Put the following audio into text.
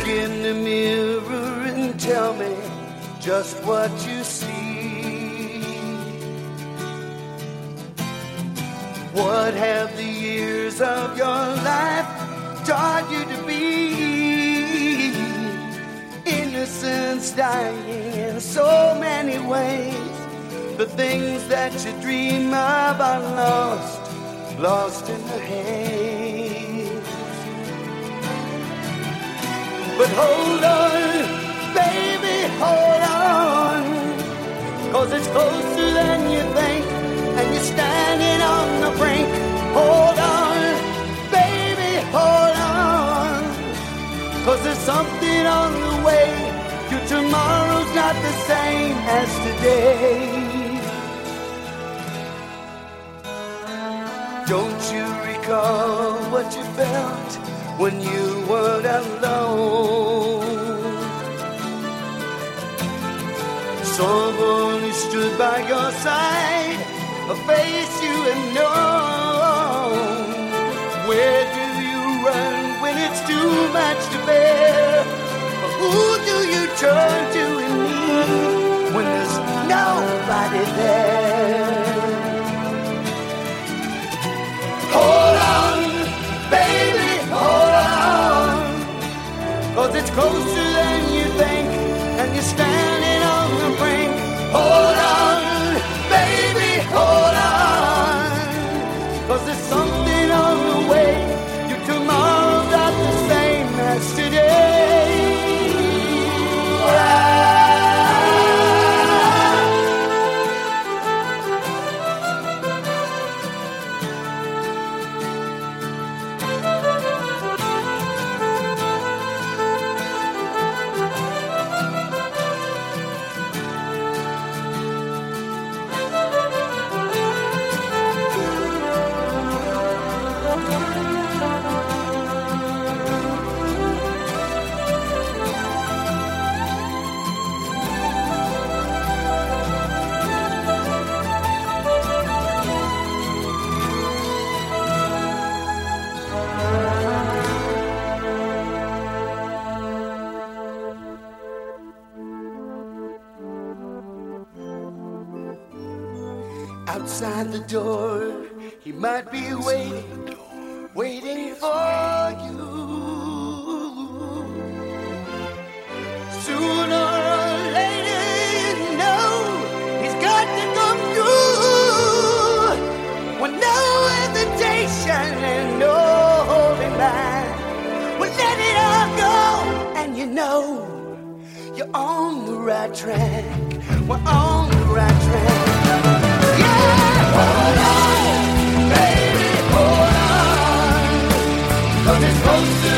Look in the mirror and tell me just what you see. What have the years of your life taught you to be? Innocence dying in so many ways. The things that you dream of are lost in the haze. But hold on, baby, hold on, 'cause it's closer than you think, and you're standing on the brink. Hold on, baby, hold on, 'cause there's something on the way. Your tomorrow's not the same as today. Don't you recall what you felt when you weren't alone? Someone who stood by your side, a face you have known. Where do you run when it's too much to bear? Who do you turn to in need when there's nobody there? Hold on, baby, hold on, 'cause it's closer than you think, and you're standing on the brink. Hold on, baby, hold on, 'cause there's something on the way. Your tomorrow's not the same as today. Outside the door, he might be waiting for you. Sooner or later, you know, he's got to come through. With no hesitation and no holding back, we'll let it all go, and you know, you're on the right track. We're on the right track. Hold on, baby, hold on, 'cause it's close to